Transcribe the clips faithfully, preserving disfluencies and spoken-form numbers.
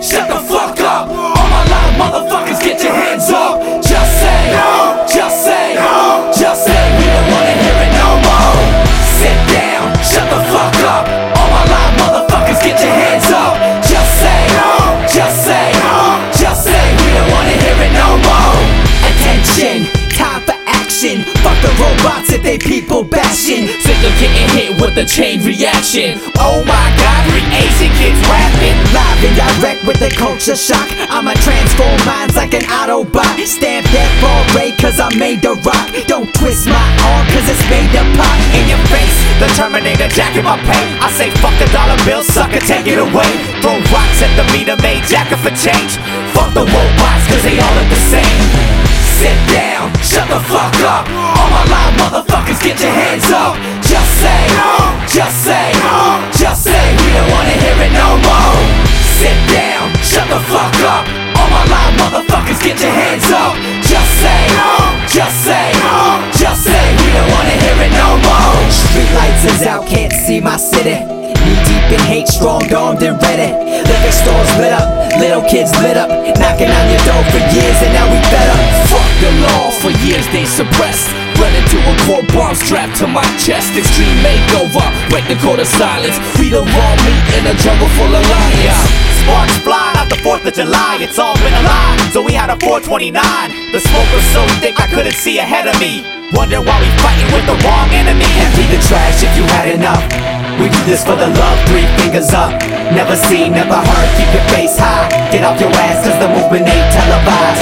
shut the fuck up. All my loud motherfuckers, get your hands up. Just say, just say, just say we don't wanna hear it no more. Sit down, shut the fuck up. All my loud motherfuckers, get your hands up. Just say, just say, just say we don't wanna hear it no more. Attention, time for action. Fuck the robots if they people bashing. Sick of getting hit with the chain reaction. Oh my god, three Asian kids rapping. Live and direct with the culture shock. I'ma transform minds like an Autobot. Stamp that ball ray cause I'm made to rock. Don't twist my arm cause it's made to pop. In your face, the Terminator jacking my pay. I say fuck the dollar bill, sucker, take it away. Throw rocks at the meter maid, jacker for change. Fuck the robots cause they all look the same. Sit down, shut the fuck up. All my loud motherfuckers, get your hands up. Just say, just say, just say we don't wanna hear it no more. Sit down, shut the fuck up. All my loud motherfuckers, get your hands up. Just say, just say, just say we don't wanna hear it no more. Street lights is out, can't see my city. Knee deep in hate, strong-armed and ready. Liquor stores lit up, little kids lit up. Knocking on your door for years and now we fed up. Fuck the law, for years they suppressed. Run into a court bomb strapped to my chest. Extreme makeover, break the code of silence. We the raw meat in a jungle full of lions. Sparks fly out the fourth of July. It's all been a lie, so we had a four twenty-nine. The smoke was so thick I couldn't see ahead of me. Wonder why we fighting with the wrong enemy. Empty the trash if you had enough. We do this for the love, three fingers up. Never seen, never heard, keep your face high. Get off your ass cause the movement ain't televised.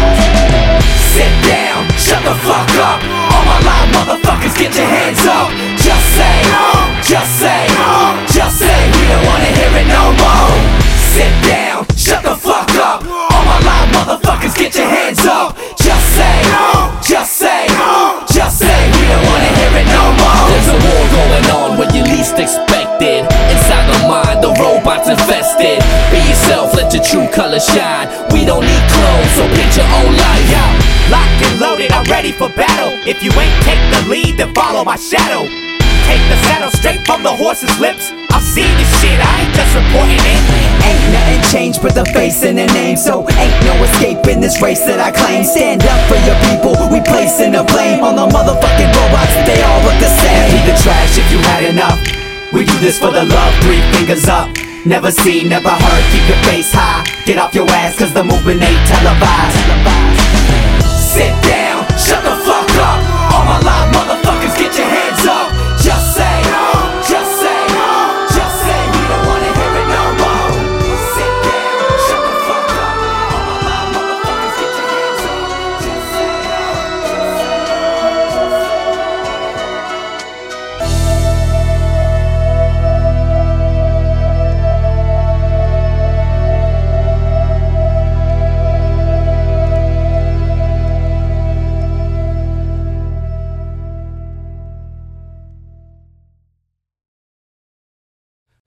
Sit down, shut the fuck up. All my loud motherfuckers, get your hands up. Just say, just say, just say we don't wanna hear it no more. Sit down, shut the fuck up. All my loud motherfuckers, get your hands up. Just say, just say, just say we don't wanna hear it no more. There's a war going on when you least expected. Inside the mind, the robots infested. Be yourself, let your true colors shine. We don't need clothes, so get your own life. Yo, locked and loaded, I'm ready for battle. If you ain't take the lead, then follow my shadow. Take the saddle straight from the horse's lips. I've seen this shit, I ain't just reporting it. Ain't nothing changed but the face and the name. So ain't no escaping this race that I claim. Stand up for your people, we placing the blame on the motherfucking robots, they all look the same. Empty the trash if you had enough. We do this for the love, three fingers up. Never seen, never heard, keep your face high. Get off your ass cause the movement ain't televised.